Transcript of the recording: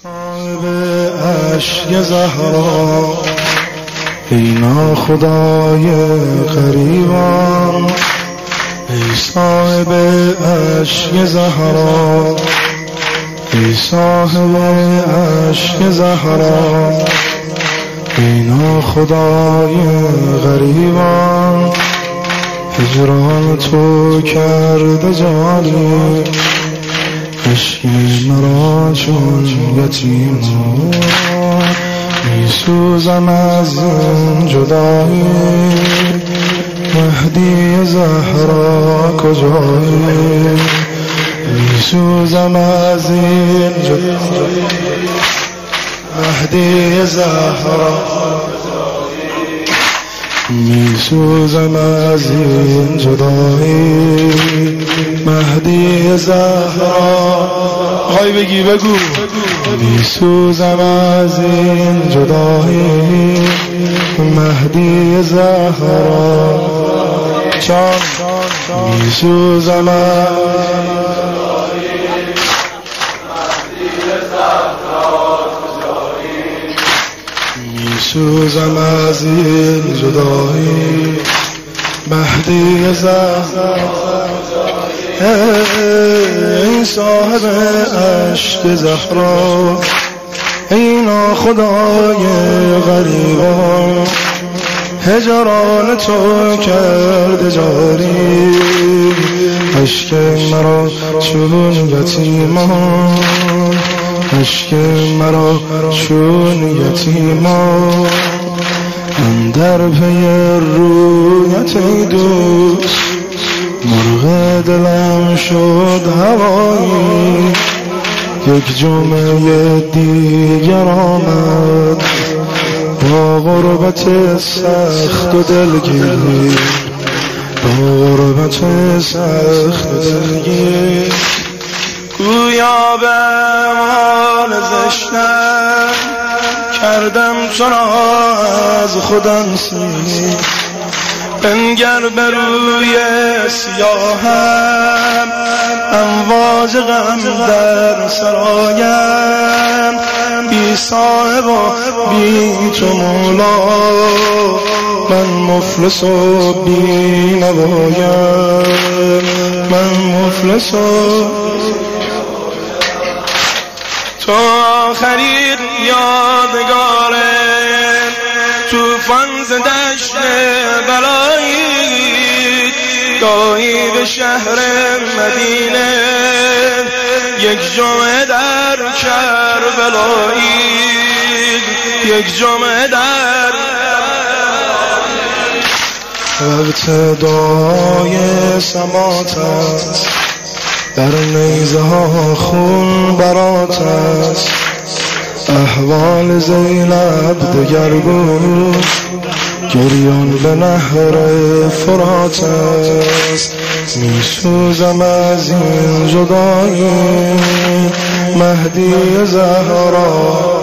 صاحب اشک زهرا ای ناخدای غریبان، ای صاحب اشک زهرا، ای صاحب اشک زهرا، ای ناخدای غریبان. هجران تو کرده جانی، عشق مرا چون یتیمان. میسوزم از این جدایی، مهدی زهرا کجایی؟ میسوزم از این جدایی، مهدی زهرا. میسوزم از این جدایی، مهدی زهرا. آقای بگی بگو. میسوزم از این جدایی، مهدی زهرا. جان میسوزم میسوزم از این جدایی، مهدی زهرا. ای صاحب اشک زهرا، ای ناخدای غریبان. هجران تو کرده جاری، اشک مرا چون یتیمان، اشک مرا چون یتیمان. اندر پی رویت ای دوست، مرغ دلم شد هوایی. یک جمعه دیگر آمد با غربت سخت و دلگیر، با غربت سخت و دلگیر. گویا به اعمال زشتم کردم تو را از خودم سیر. بنگر بر روی سیاهم، امواج غم در سرایم. بی صاحب و بی تو مولا، من مفلس و بی نوایم. من مفلس و تو آخرین یادگاره، توفان ز دشت بلایی. گاهی به شهر مدینه، یک جمعه در کربلایی. یک جمعه در ابتدای سماط است، در نیزه ها خون برات است. احوال زینب دگر بود، گریان به نهر فرات است. میسوزم از این جدایی، مهدی زهرا.